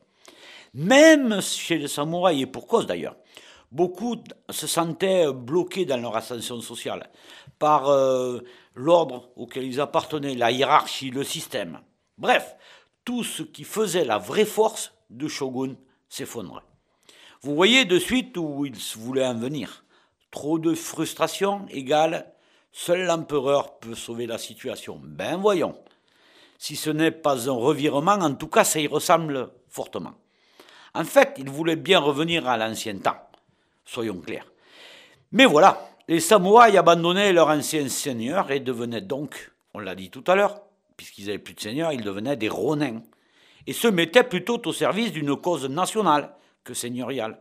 Même chez les samouraïs, et pour cause d'ailleurs, beaucoup se sentaient bloqués dans leur ascension sociale par euh, l'ordre auquel ils appartenaient, la hiérarchie, le système. Bref, tout ce qui faisait la vraie force du shogun s'effondrait. Vous voyez de suite où il voulait en venir. Trop de frustration égale seul l'empereur peut sauver la situation. Ben voyons. Si ce n'est pas un revirement, en tout cas ça y ressemble fortement. En fait, il voulait bien revenir à l'ancien temps, soyons clairs. Mais voilà, les samouraïs abandonnaient leur ancien seigneur et devenaient donc, on l'a dit tout à l'heure, puisqu'ils n'avaient plus de seigneur, ils devenaient des ronins. Et se mettaient plutôt au service d'une cause nationale que seigneuriale.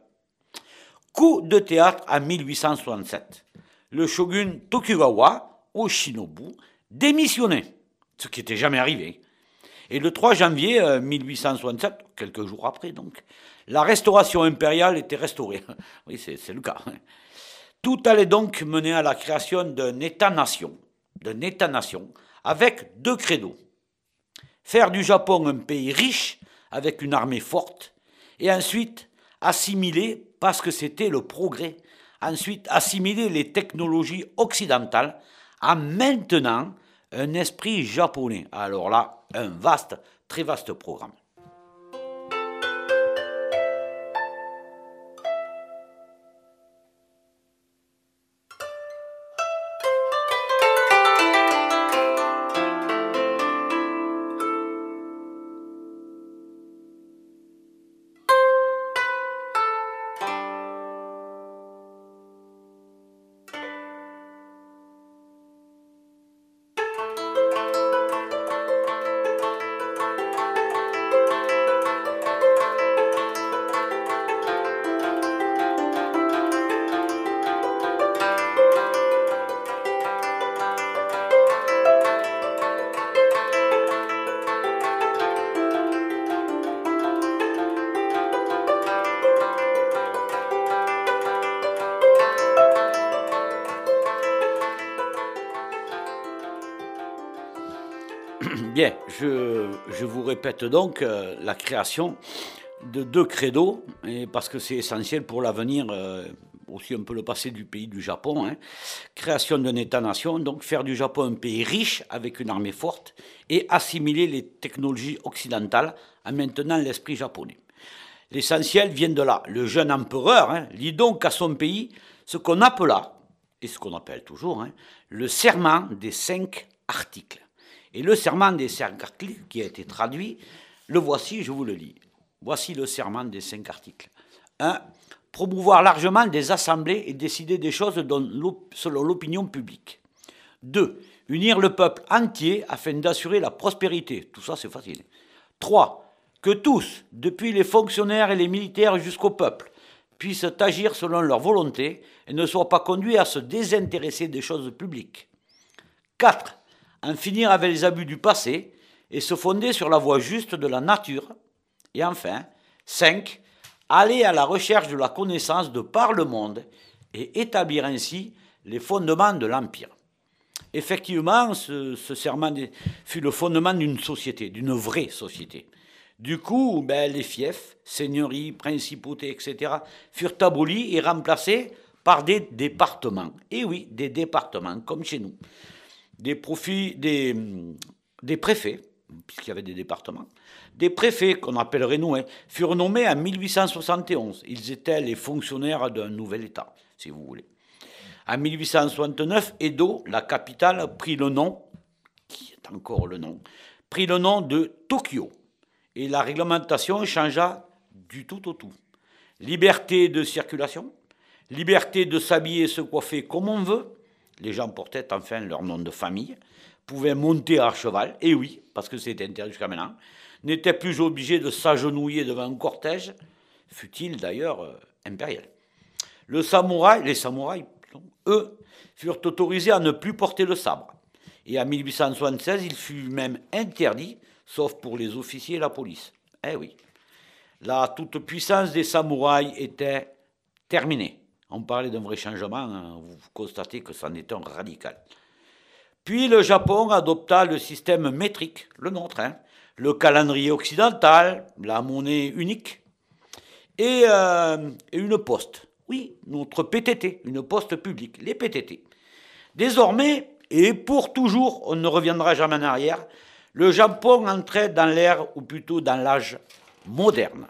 Coup de théâtre en mille huit cent soixante-sept. Le shogun Tokugawa, Yoshinobu, démissionnait, ce qui n'était jamais arrivé. Et le trois janvier mille huit cent soixante-sept, quelques jours après donc, la restauration impériale était restaurée. Oui, c'est, c'est le cas. Tout allait donc mener à la création d'un État-nation, d'un État-nation, avec deux credos. Faire du Japon un pays riche, avec une armée forte, et ensuite assimiler, parce que c'était le progrès, ensuite assimiler les technologies occidentales en maintenant un esprit japonais. Alors là, un vaste, très vaste programme. Bien, je, je vous répète donc euh, la création de deux credos, et parce que c'est essentiel pour l'avenir, euh, aussi un peu le passé du pays du Japon. Hein. Création d'un État-nation, donc faire du Japon un pays riche avec une armée forte et assimiler les technologies occidentales en maintenant l'esprit japonais. L'essentiel vient de là. Le jeune empereur hein, lit donc à son pays ce qu'on appela, et ce qu'on appelle toujours, hein, le serment des cinq articles. Et le serment des cinq articles, qui a été traduit, le voici, je vous le lis. Voici le serment des cinq articles. un. Promouvoir largement des assemblées et décider des choses selon l'opinion publique. deux. Unir le peuple entier afin d'assurer la prospérité. Tout ça, c'est facile. trois. Que tous, depuis les fonctionnaires et les militaires jusqu'au peuple, puissent agir selon leur volonté et ne soient pas conduits à se désintéresser des choses publiques. quatre. En finir avec les abus du passé et se fonder sur la voie juste de la nature. Et enfin, cinq. Aller à la recherche de la connaissance de par le monde et établir ainsi les fondements de l'Empire. Effectivement, ce, ce serment fut le fondement d'une société, d'une vraie société. Du coup, ben, les fiefs, seigneuries, principautés, et cetera furent abolis et remplacés par des départements. Et oui, des départements, comme chez nous. Des, profits, des, des préfets, puisqu'il y avait des départements, des préfets, qu'on appellerait nous, hein, furent nommés en mille huit cent soixante et onze. Ils étaient les fonctionnaires d'un nouvel État, si vous voulez. En mille huit cent soixante-neuf, Edo, la capitale, prit le nom, qui est encore le nom, prit le nom de Tokyo. Et la réglementation changea du tout au tout. Liberté de circulation, liberté de s'habiller et se coiffer comme on veut. Les gens portaient enfin leur nom de famille, pouvaient monter à cheval, et oui, parce que c'était interdit jusqu'à maintenant, n'étaient plus obligés de s'agenouiller devant un cortège, fut-il d'ailleurs euh, impérial. Le samouraï, les samouraïs, eux, furent autorisés à ne plus porter le sabre. Et en mille huit cent soixante-seize, il fut même interdit, sauf pour les officiers et la police. Eh oui, la toute-puissance des samouraïs était terminée. On parlait d'un vrai changement, vous constatez que c'en est un radical. Puis le Japon adopta le système métrique, le nôtre, hein, le calendrier occidental, la monnaie unique, et, euh, et une poste. Oui, notre P T T, une poste publique, les P T T. Désormais, et pour toujours, on ne reviendra jamais en arrière, le Japon entrait dans l'ère, ou plutôt dans l'âge moderne.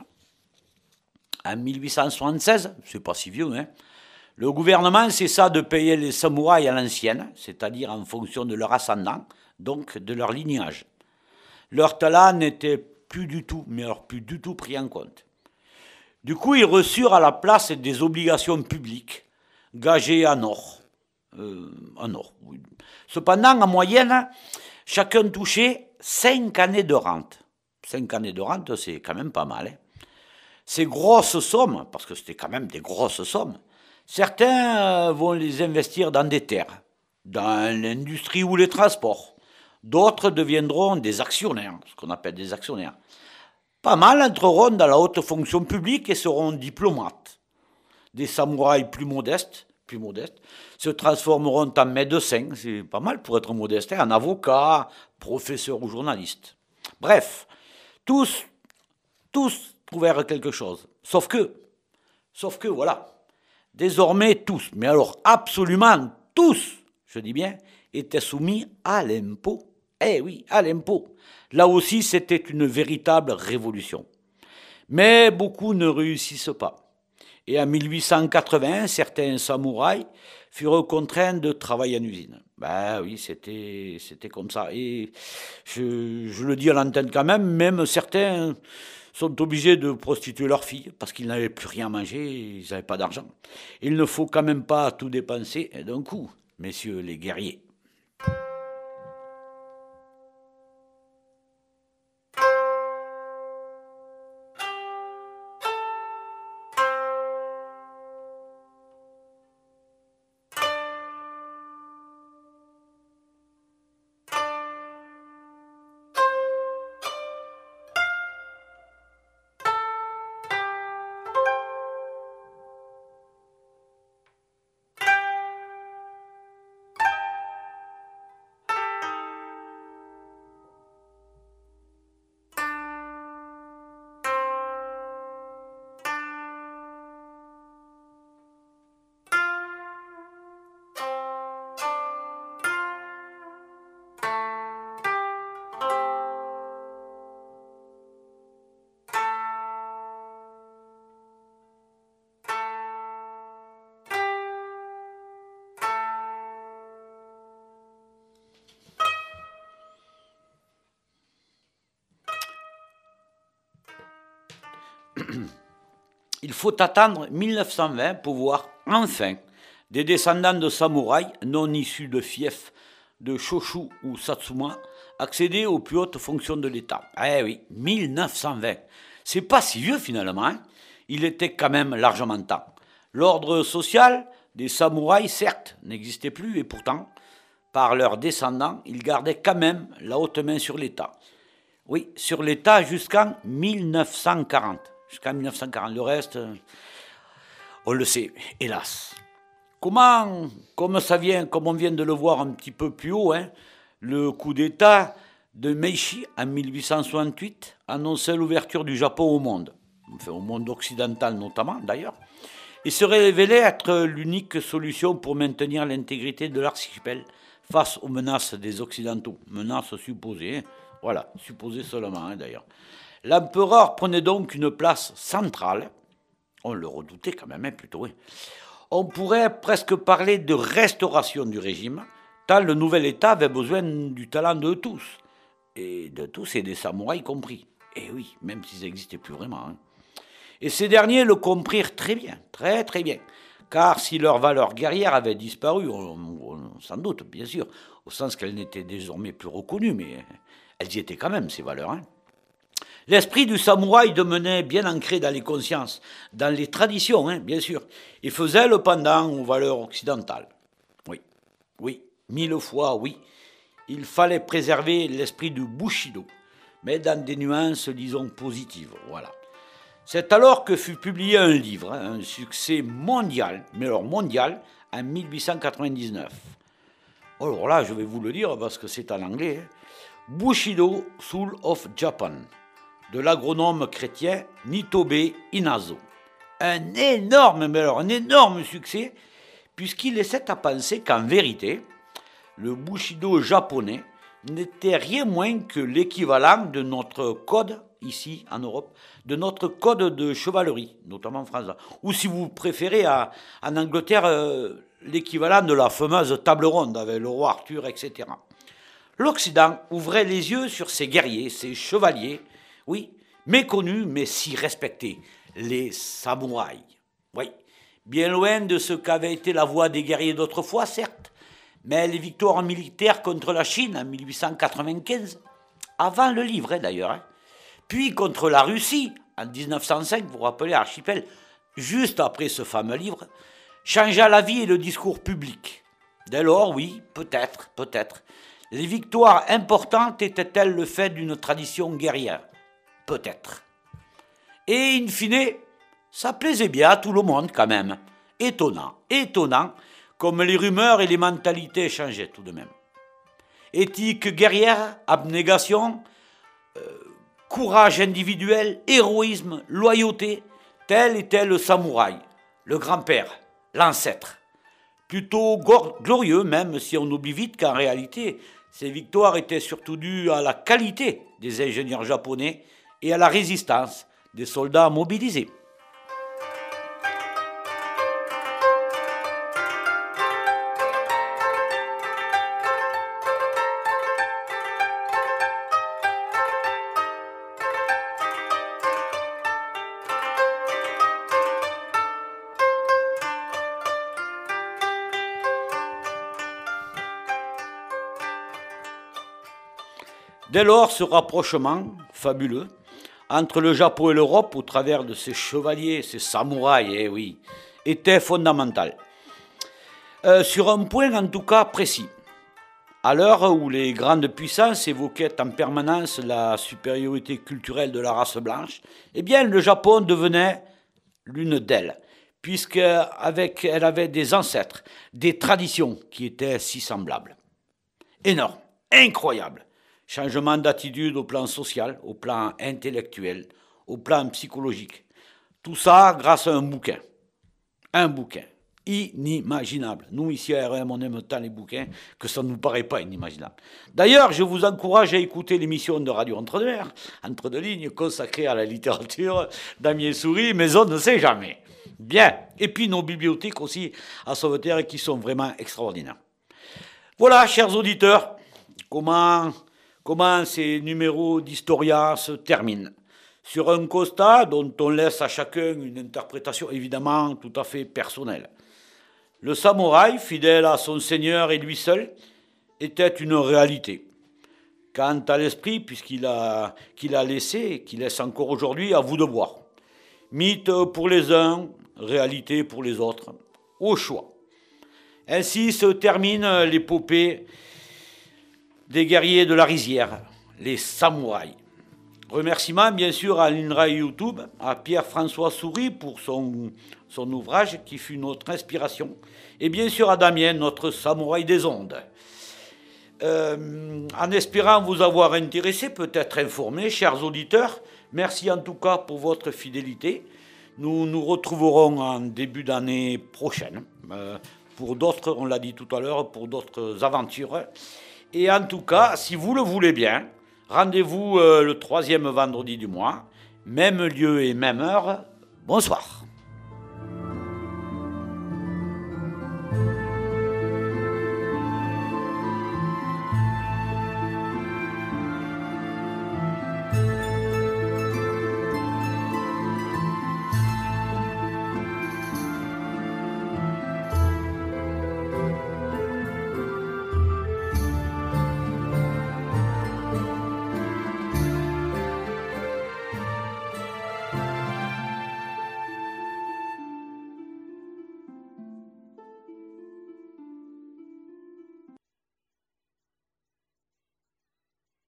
En mille huit cent soixante-seize, c'est pas si vieux, hein, le gouvernement cessa de payer les samouraïs à l'ancienne, c'est-à-dire en fonction de leur ascendant, donc de leur lignage. Leur talent n'était plus du tout, mais alors plus du tout pris en compte. Du coup, ils reçurent à la place des obligations publiques, gagées en or. Euh, en or, oui. Cependant, en moyenne, chacun touchait cinq années de rente. Cinq années de rente, c'est quand même pas mal. Hein. Ces grosses sommes, parce que c'était quand même des grosses sommes, certains vont les investir dans des terres, dans l'industrie ou les transports. D'autres deviendront des actionnaires, ce qu'on appelle des actionnaires. Pas mal entreront dans la haute fonction publique et seront diplomates. Des samouraïs plus modestes, plus modestes se transformeront en médecins, c'est pas mal pour être modeste, en avocats, professeurs ou journalistes. Bref, tous, tous trouvèrent quelque chose. Sauf que, sauf que, voilà, désormais tous, mais alors absolument tous, je dis bien, étaient soumis à l'impôt. Eh oui, à l'impôt. Là aussi, c'était une véritable révolution. Mais beaucoup ne réussissent pas. Et en mille huit cent quatre-vingts, certains samouraïs furent contraints de travailler en usine. Ben oui, c'était, c'était comme ça. Et je, je le dis à l'antenne quand même, même certains sont obligés de prostituer leurs filles parce qu'ils n'avaient plus rien à manger, ils n'avaient pas d'argent. Il ne faut quand même pas tout dépenser d'un coup, messieurs les guerriers. il faut attendre mille neuf cent vingt pour voir enfin des descendants de samouraïs non issus de fiefs de Shoshu ou Satsuma accéder aux plus hautes fonctions de l'État. Eh oui, mille neuf cent vingt. C'est pas si vieux finalement, hein. Il était quand même largement temps. L'ordre social des samouraïs, certes, n'existait plus et pourtant, par leurs descendants, ils gardaient quand même la haute main sur l'État. Oui, sur l'État jusqu'en mille neuf cent quarante. Jusqu'en mille neuf cent quarante. Le reste, on le sait, hélas. Comment, comme ça vient, comme on vient de le voir un petit peu plus haut, hein, le coup d'État de Meiji en mille huit cent soixante-huit annonçait l'ouverture du Japon au monde, enfin au monde occidental notamment d'ailleurs, et se révélait être l'unique solution pour maintenir l'intégrité de l'archipel face aux menaces des Occidentaux, menaces supposées, hein, voilà, supposées seulement hein, d'ailleurs. L'empereur prenait donc une place centrale, on le redoutait quand même hein, plutôt, oui. On pourrait presque parler de restauration du régime, tant le nouvel État avait besoin du talent de tous, et de tous et des samouraïs compris. Et oui, même s'ils n'existaient plus vraiment. Hein. Et ces derniers le comprirent très bien, très très bien, car si leur valeur guerrière avait disparu, on, on s'en doute bien sûr, au sens qu'elles n'étaient désormais plus reconnues, mais elles y étaient quand même ces valeurs. Hein. L'esprit du samouraï devenait bien ancré dans les consciences, dans les traditions, hein, bien sûr, et faisait le pendant aux valeurs occidentales. Oui, oui, mille fois oui, il fallait préserver l'esprit du Bushido, mais dans des nuances, disons, positives, voilà. C'est alors que fut publié un livre, hein, un succès mondial, mais alors mondial, en mille huit cent quatre-vingt-dix-neuf. Alors là, je vais vous le dire parce que c'est en anglais, hein. Bushido, Soul of Japan, de l'agronome chrétien Nitobe Inazo. Un énorme, mais alors un énorme succès, puisqu'il laissait à penser qu'en vérité, le Bushido japonais n'était rien moins que l'équivalent de notre code, ici en Europe, de notre code de chevalerie, notamment en France. Ou si vous préférez, à, en Angleterre, euh, l'équivalent de la fameuse table ronde avec le roi Arthur, et cetera. L'Occident ouvrait les yeux sur ces guerriers, ces chevaliers, oui, méconnus mais si respectés, les samouraïs. Oui, bien loin de ce qu'avait été la voie des guerriers d'autrefois, certes, mais les victoires militaires contre la Chine en mille huit cent quatre-vingt-quinze, avant le livre hein, d'ailleurs, hein, puis contre la Russie en dix-neuf cent cinq, vous vous rappelez, Archipel, juste après ce fameux livre, changea la vie et le discours public. Dès lors, oui, peut-être, peut-être, les victoires importantes étaient-elles le fait d'une tradition guerrière? Peut-être. Et in fine, ça plaisait bien à tout le monde quand même. Étonnant, étonnant, comme les rumeurs et les mentalités changeaient tout de même. Éthique guerrière, abnégation, euh, courage individuel, héroïsme, loyauté, tel était le samouraï, le grand-père, l'ancêtre. Plutôt glorieux même si on oublie vite qu'en réalité, ces victoires étaient surtout dues à la qualité des ingénieurs japonais et à la résistance des soldats mobilisés. Dès lors, ce rapprochement fabuleux entre le Japon et l'Europe, au travers de ces chevaliers, ces samouraïs, eh oui, était fondamental. Euh, sur un point en tout cas précis. À l'heure où les grandes puissances évoquaient en permanence la supériorité culturelle de la race blanche, eh bien le Japon devenait l'une d'elles, puisqu'avec elle avait des ancêtres, des traditions qui étaient si semblables. Énorme, incroyable. Changement d'attitude au plan social, au plan intellectuel, au plan psychologique. Tout ça grâce à un bouquin. Un bouquin. Inimaginable. Nous, ici à R M, on aime tant les bouquins que ça ne nous paraît pas inimaginable. D'ailleurs, je vous encourage à écouter l'émission de Radio Entre-deux-Mers, Entre deux lignes, consacrée à la littérature d'Amiens Souris, mais on ne sait jamais. Bien. Et puis nos bibliothèques aussi à Sauveterre qui sont vraiment extraordinaires. Voilà, chers auditeurs, comment... Comment ces numéros d'Historia se terminent. sur un constat dont on laisse à chacun une interprétation évidemment tout à fait personnelle. Le samouraï, fidèle à son seigneur et lui seul, était une réalité. Quant à l'esprit, puisqu'il a, qu'il a laissé et qu'il laisse encore aujourd'hui, à vous de voir. Mythe pour les uns, réalité pour les autres, au choix. Ainsi se termine l'épopée des guerriers de la rizière, les samouraïs. Remerciements bien sûr à l'INRA YouTube, à Pierre-François Souris pour son, son ouvrage qui fut notre inspiration, et bien sûr à Damien, notre samouraï des ondes. Euh, en espérant vous avoir intéressé, peut-être informé, chers auditeurs, merci en tout cas pour votre fidélité. Nous nous retrouverons en début d'année prochaine, euh, pour d'autres, on l'a dit tout à l'heure, pour d'autres aventures. Et en tout cas, si vous le voulez bien, rendez-vous euh, le troisième vendredi du mois, même lieu et même heure. Bonsoir.